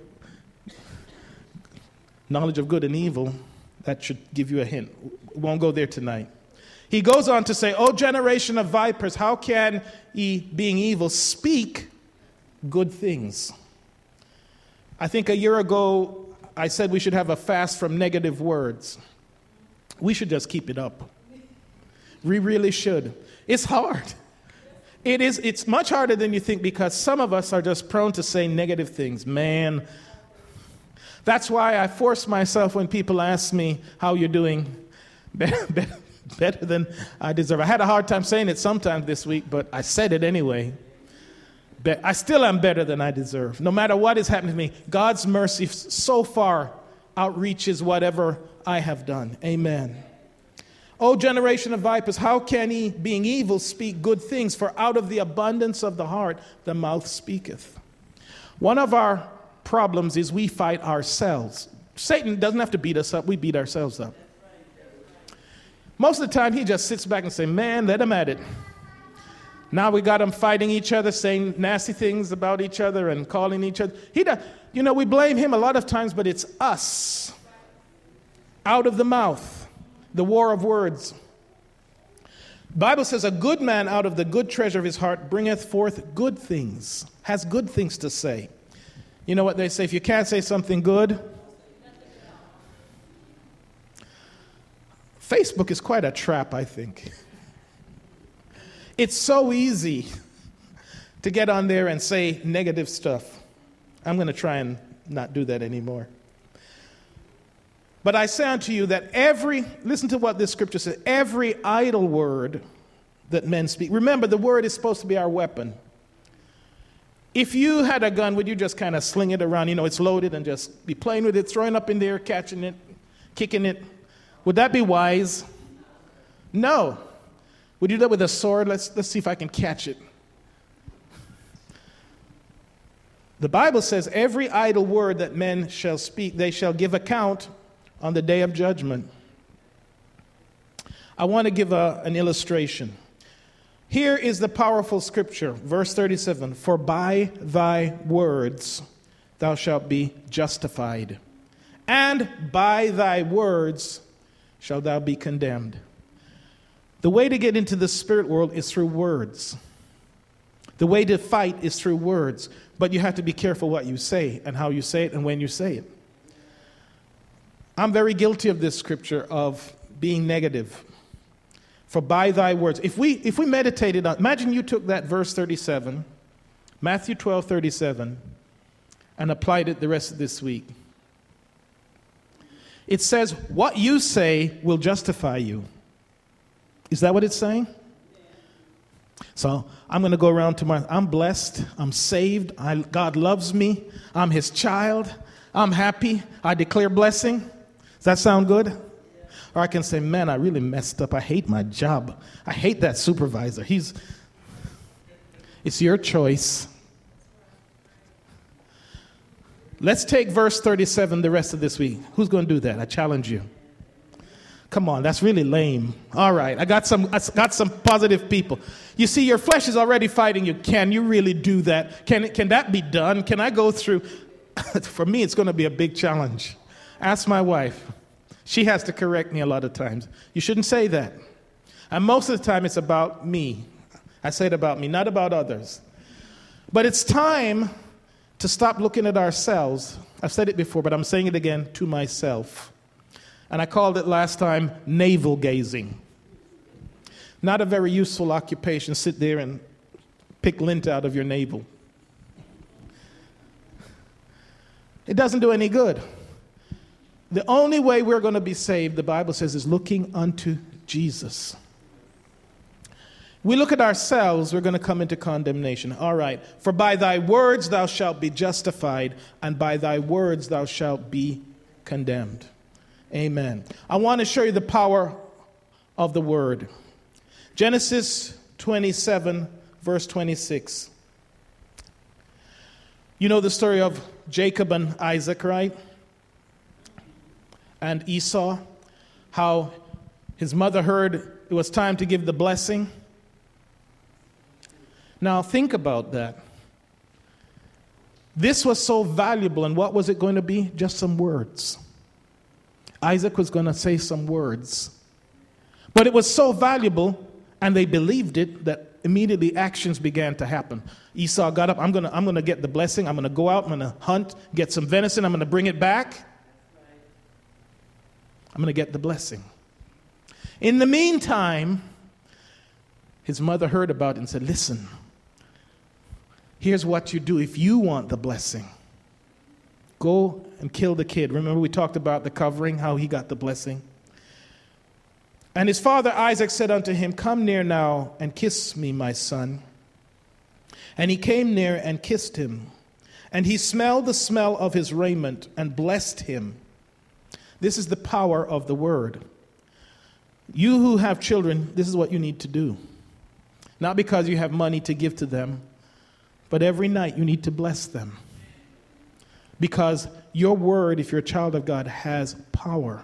knowledge of good and evil, that should give you a hint. We won't go there tonight. He goes on to say, O generation of vipers, how can ye, being evil, speak good things? I think a year ago, I said we should have a fast from negative words. We should just keep it up. We really should. It's hard. It is, it's much harder than you think, because some of us are just prone to say negative things. Man, that's why I force myself when people ask me how you're doing, better, better, better than I deserve. I had a hard time saying it sometime this week, but I said it anyway. But I still am better than I deserve. No matter what is happening to me, God's mercy so far outreaches whatever I have done. Amen. O generation of vipers, how can ye, being evil, speak good things? For out of the abundance of the heart, the mouth speaketh. One of our problems is we fight ourselves. Satan doesn't have to beat us up. We beat ourselves up. Most of the time, he just sits back and says, man, let him at it. Now we got them fighting each other, saying nasty things about each other and calling each other. He does, you know, we blame him a lot of times, but it's us. Out of the mouth. The war of words. The Bible says a good man out of the good treasure of his heart bringeth forth good things, has good things to say. You know what they say? If you can't say something good, Facebook is quite a trap, I think. It's so easy to get on there and say negative stuff. I'm going to try and not do that anymore. But I say unto you that every, listen to what this scripture says, every idle word that men speak. Remember, the word is supposed to be our weapon. If you had a gun, would you just kind of sling it around? You know, it's loaded and just be playing with it, throwing up in there, catching it, kicking it. Would that be wise? No. Would you do that with a sword? Let's, let's see if I can catch it. The Bible says every idle word that men shall speak, they shall give account on the day of judgment. I want to give a, an illustration. Here is the powerful scripture, verse thirty-seven. For by thy words thou shalt be justified, and by thy words shalt thou be condemned. The way to get into the spirit world is through words. The way to fight is through words. But you have to be careful what you say and how you say it and when you say it. I'm very guilty of this scripture of being negative. For by thy words. If we if we meditated on, imagine you took that verse thirty-seven, Matthew twelve thirty-seven, and applied it the rest of this week. It says, what you say will justify you. Is that what it's saying? So I'm going to go around to my, I'm blessed, I'm saved, I, God loves me, I'm his child, I'm happy, I declare blessing. Does that sound good? Or I can say, man, I really messed up. I hate my job. I hate that supervisor. He's, it's your choice. Let's take verse thirty-seven the rest of this week. Who's going to do that? I challenge you. Come on, that's really lame. All right, I got some I got some positive people. You see, your flesh is already fighting you. Can you really do that? Can, can that be done? Can I go through? For me, it's going to be a big challenge. Ask my wife. She has to correct me a lot of times. You shouldn't say that. And most of the time, it's about me. I say it about me, not about others. But it's time to stop looking at ourselves. I've said it before, but I'm saying it again, to myself. And I called it last time navel gazing. Not a very useful occupation. Sit there and pick lint out of your navel. It doesn't do any good. The only way we're going to be saved, the Bible says, is looking unto Jesus. We look at ourselves, we're going to come into condemnation. All right. For by thy words thou shalt be justified, and by thy words thou shalt be condemned. Amen. I want to show you the power of the word. Genesis twenty-seven, verse twenty-six. You know the story of Jacob and Isaac, right? And Esau, how his mother heard it was time to give the blessing. Now think about that. This was so valuable, and what was it going to be? Just some words. Isaac was going to say some words. But it was so valuable, and they believed it, that immediately actions began to happen. Esau got up, I'm going to I'm going to get the blessing, I'm going to go out, I'm going to hunt, get some venison, I'm going to bring it back. I'm going to get the blessing. In the meantime, his mother heard about it and said, listen, here's what you do if you want the blessing. Go and kill the kid. Remember we talked about the covering, how he got the blessing. And his father Isaac said unto him, come near now and kiss me, my son. And he came near and kissed him. And he smelled the smell of his raiment and blessed him. This is the power of the word. You who have children, this is what you need to do. Not because you have money to give to them, but every night you need to bless them. Because your word, if you're a child of God, has power.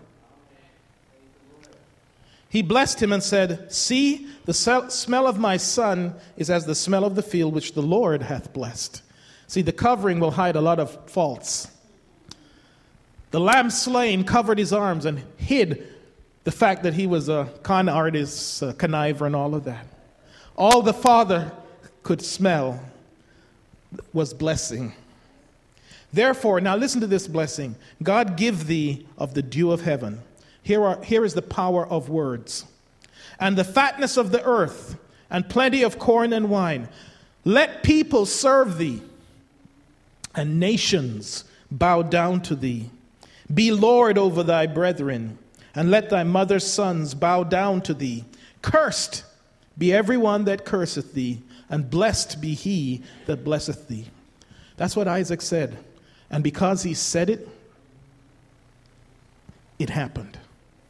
He blessed him and said, see, the smell of my son is as the smell of the field which the Lord hath blessed. See, the covering will hide a lot of faults. The lamb slain covered his arms and hid the fact that he was a con artist, a conniver, and all of that. All the father could smell was blessing. Therefore, now listen to this blessing. God give thee of the dew of heaven. Here, are, here is the power of words. And the fatness of the earth, and plenty of corn and wine. Let people serve thee, and nations bow down to thee. Be Lord over thy brethren, and let thy mother's sons bow down to thee. Cursed be every one that curseth thee, and blessed be he that blesseth thee. That's what Isaac said. And because he said it, it happened.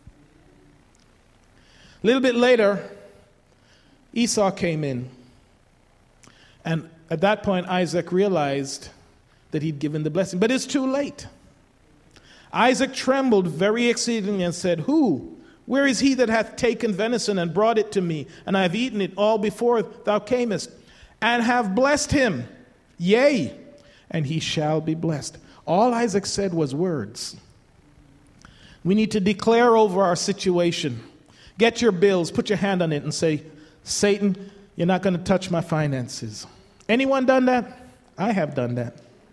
A little bit later, Esau came in. And at that point, Isaac realized that he'd given the blessing. But it's too late. Isaac trembled very exceedingly and said, who? Where is he that hath taken venison and brought it to me? And I have eaten it all before thou camest, and have blessed him. Yea, and he shall be blessed. All Isaac said was words. We need to declare over our situation. Get your bills, put your hand on it and say, Satan, you're not going to touch my finances. Anyone done that? I have done that.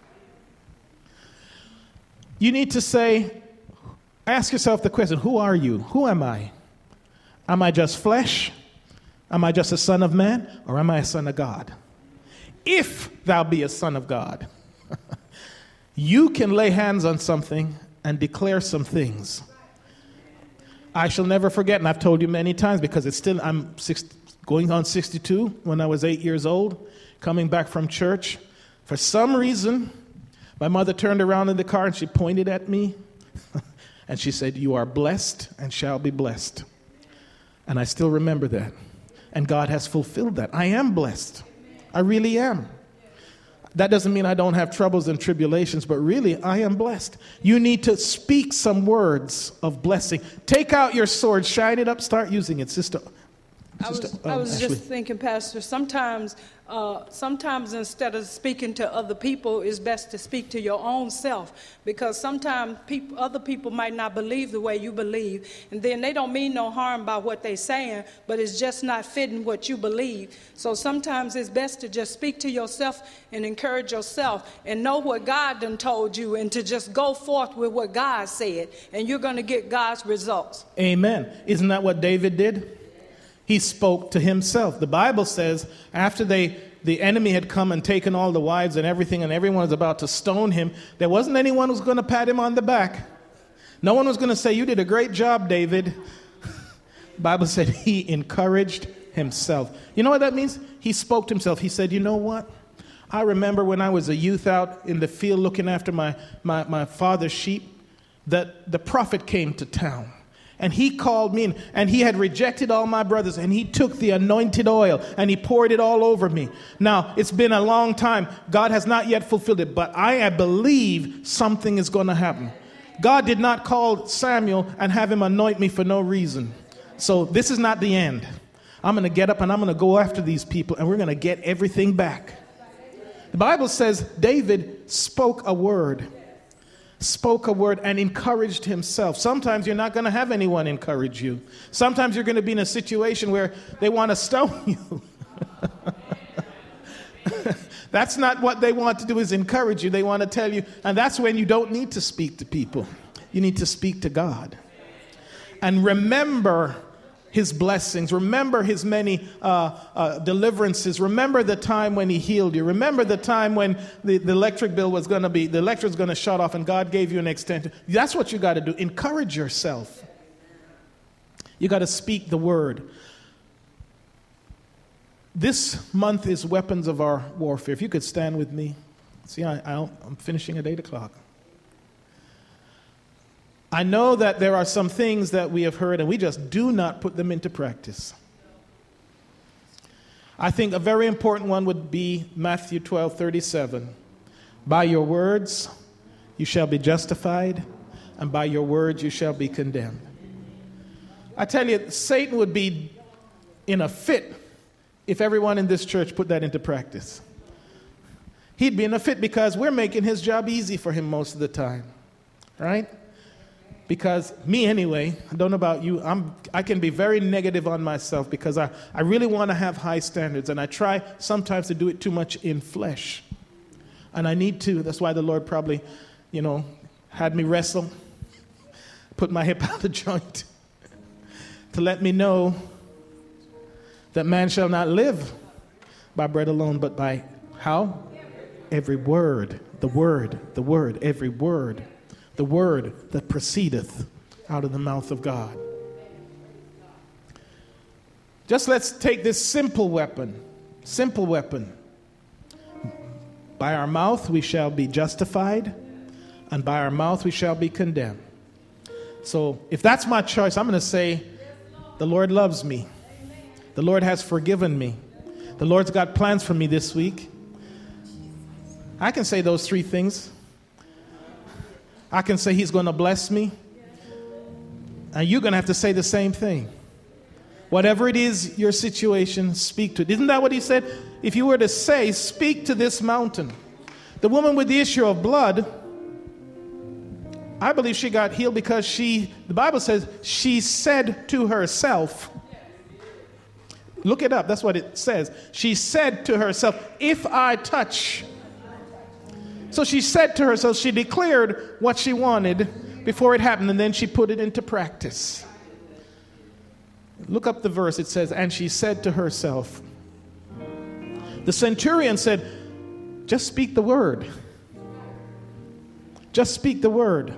You need to say, ask yourself the question, who are you? Who am I? Am I just flesh? Am I just a son of man? Or am I a son of God? If thou be a son of God, you can lay hands on something and declare some things. I shall never forget, and I've told you many times because it's still, I'm six, going on sixty-two when I was eight years old, coming back from church. For some reason, my mother turned around in the car and she pointed at me and she said, you are blessed and shall be blessed. And I still remember that. And God has fulfilled that. I am blessed. I really am. That doesn't mean I don't have troubles and tribulations, but really, I am blessed. You need to speak some words of blessing. Take out your sword, shine it up, start using it, sister.
I was,
sister,
I
um,
was
Ashley.
just thinking, Pastor, sometimes, uh, sometimes instead of speaking to other people, it's best to speak to your own self, because sometimes people, other people might not believe the way you believe, and then they don't mean no harm by what they're saying, but it's just not fitting what you believe. So sometimes it's best to just speak to yourself and encourage yourself and know what God done told you, and to just go forth with what God said, and you're going to get God's results.
Amen. Isn't that what David did? He spoke to himself. The Bible says after they, the enemy had come and taken all the wives and everything, and everyone was about to stone him, there wasn't anyone who was going to pat him on the back. No one was going to say, you did a great job, David. The Bible said he encouraged himself. You know what that means? He spoke to himself. He said, you know what? I remember when I was a youth out in the field looking after my, my, my father's sheep, that the prophet came to town. And he called me in, and he had rejected all my brothers, and he took the anointed oil and he poured it all over me. Now, it's been a long time. God has not yet fulfilled it, but I believe something is going to happen. God did not call Samuel and have him anoint me for no reason. So this is not the end. I'm going to get up and I'm going to go after these people, and we're going to get everything back. The Bible says David spoke a word. spoke a word and encouraged himself. Sometimes you're not going to have anyone encourage you. Sometimes you're going to be in a situation where they want to stone you. That's not what they want to do, is encourage you. They want to tell you, and that's when you don't need to speak to people. You need to speak to God. And remember his blessings. Remember his many uh, uh, deliverances. Remember the time when he healed you. Remember the time when the, the electric bill was going to be, the electric was going to shut off and God gave you an extension. That's what you got to do. Encourage yourself. You got to speak the word. This month is Weapons of Our Warfare. If you could stand with me. See, I, I, I'm finishing at eight o'clock. I know that there are some things that we have heard and we just do not put them into practice. I think a very important one would be Matthew twelve thirty-seven. By your words you shall be justified, and by your words you shall be condemned. I tell you, Satan would be in a fit if everyone in this church put that into practice. He'd be in a fit because we're making his job easy for him most of the time, right? Because me anyway, I don't know about you, I'm, I can be very negative on myself because I, I really want to have high standards, and I try sometimes to do it too much in flesh. And I need to. That's why the Lord probably, you know, had me wrestle, put my hip out of joint to let me know that man shall not live by bread alone, but by how? Every word, the word, the word, every word. The word that proceedeth out of the mouth of God. Just let's take this simple weapon. Simple weapon. By our mouth we shall be justified, and by our mouth we shall be condemned. So if that's my choice, I'm going to say, the Lord loves me. The Lord has forgiven me. The Lord's got plans for me this week. I can say those three things. I can say he's going to bless me. And you're going to have to say the same thing. Whatever it is, your situation, speak to it. Isn't that what he said? If you were to say, speak to this mountain. The woman with the issue of blood, I believe she got healed because she, the Bible says, she said to herself. Look it up. That's what it says. She said to herself, if I touch. So she said to herself, she declared what she wanted before it happened, and then she put it into practice. Look up the verse. It says, and she said to herself. The centurion said, just speak the word. Just speak the word.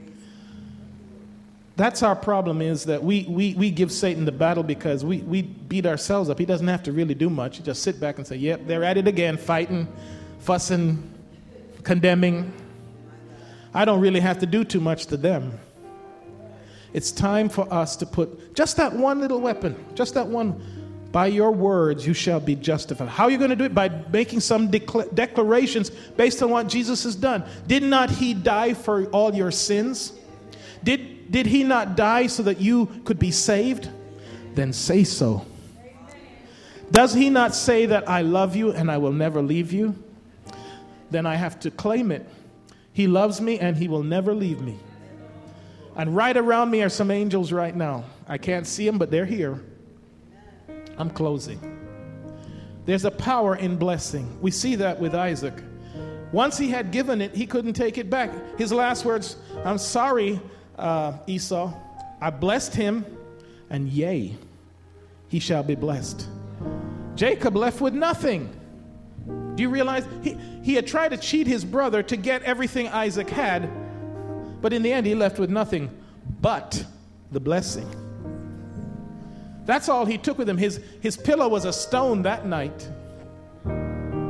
That's our problem, is that we, we, we give Satan the battle because we, we beat ourselves up. He doesn't have to really do much. He just sit back and say, yep, they're at it again, fighting, fussing, condemning. I don't really have to do too much to them. It's time for us to put just that one little weapon, just that one. By your words you shall be justified. How are you going to do it? By making some decla- declarations based on what Jesus has done. Did not he die for all your sins? Did, did he not die so that you could be saved? Then say so. Does he not say that I love you and I will never leave you? Then I have to claim it. He loves me and he will never leave me. And right around me are some angels right now. I can't see them, but they're here. I'm closing. There's a power in blessing. We see that with Isaac. Once he had given it, he couldn't take it back. His last words, I'm sorry, uh, Esau. I blessed him, and yea, he shall be blessed. Jacob left with nothing. Do you realize he, he had tried to cheat his brother to get everything Isaac had, but in the end he left with nothing but the blessing. That's all he took with him. His, his pillow was a stone that night.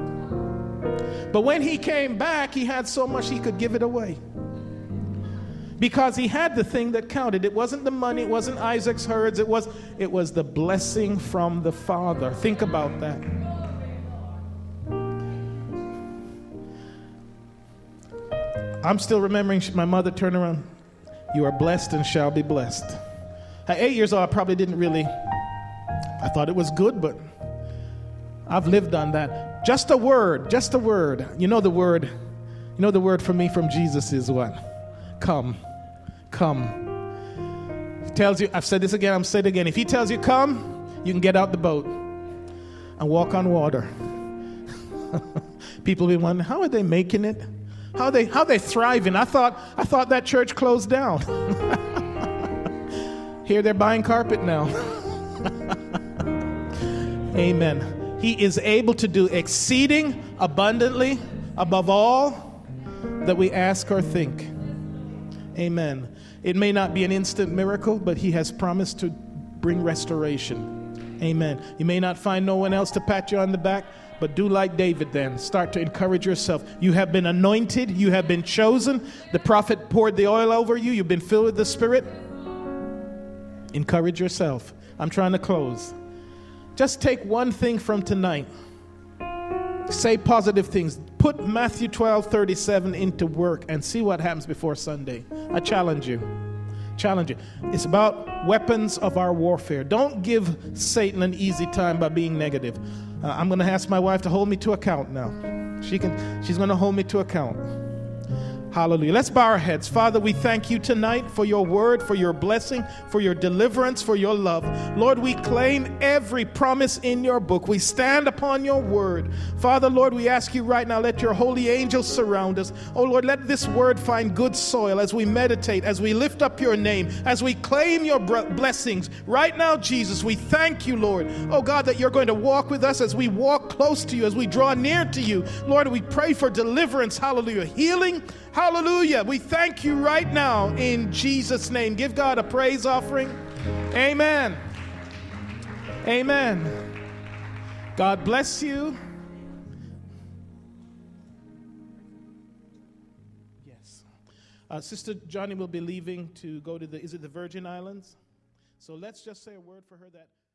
But when he came back, he had so much he could give it away. because he had the thing that counted. It wasn't the money, it wasn't Isaac's herds, it was, it was the blessing from the Father. Think about that. I'm still remembering my mother turned around. You are blessed and shall be blessed. At eight years old, I probably didn't really, I thought it was good, but I've lived on that. Just a word, just a word. You know the word, you know the word for me from Jesus is what? Come, come. He tells you, I've said this again, I'm saying it again. If he tells you come, you can get out the boat and walk on water. People will be wondering, how are they making it? How they how they thriving? I thought I thought that church closed down. Here they're buying carpet now. Amen. He is able to do exceeding abundantly above all that we ask or think. Amen. It may not be an instant miracle, but he has promised to bring restoration. Amen. You may not find no one else to pat you on the back, but do like David then. Start to encourage yourself. You have been anointed. You have been chosen. The prophet poured the oil over you. You've been filled with the Spirit. Encourage yourself. I'm trying to close. Just take one thing from tonight. Say positive things. Put Matthew twelve thirty-seven into work and see what happens before Sunday. I challenge you. Challenge you. It's about weapons of our warfare. Don't give Satan an easy time by being negative. Uh, I'm going to ask my wife to hold me to account now. She can. She's going to hold me to account. Hallelujah. Let's bow our heads. Father, we thank you tonight for your word, for your blessing, for your deliverance, for your love. Lord, we claim every promise in your book. We stand upon your word. Father, Lord, we ask you right now, let your holy angels surround us. Oh, Lord, let this word find good soil as we meditate, as we lift up your name, as we claim your blessings. Right now, Jesus, we thank you, Lord. Oh, God, that you're going to walk with us as we walk close to you, as we draw near to you. Lord, we pray for deliverance. Hallelujah. Healing. Hallelujah. We thank you right now in Jesus' name. Give God a praise offering. Amen. Amen. God bless you. Yes. Uh, Sister Johnny will be leaving to go to the, is it the Virgin Islands? So let's just say a word for her that